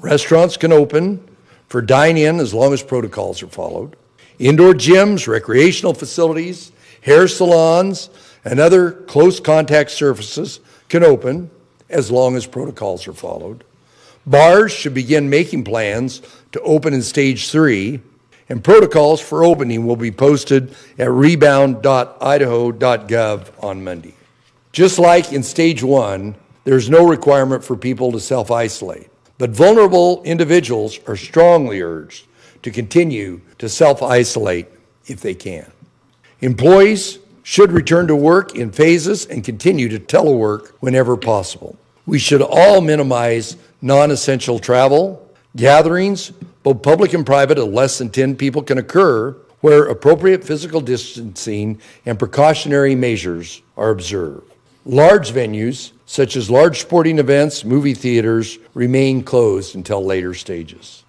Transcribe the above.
Restaurants can open for dine-in as long as protocols are followed. Indoor gyms, recreational facilities, hair salons, and other close contact surfaces can open as long as protocols are followed. Bars should begin making plans to open in stage 3, and protocols for opening will be posted at rebound.idaho.gov on Monday. Just like in stage 1, there's no requirement for people to self-isolate, but vulnerable individuals are strongly urged to continue to self-isolate if they can. Employees should return to work in phases and continue to telework whenever possible. We should all minimize non-essential travel. Gatherings, both public and private, of less than 10 people can occur where appropriate physical distancing and precautionary measures are observed. Large venues, such as large sporting events, movie theaters, remain closed until later stages.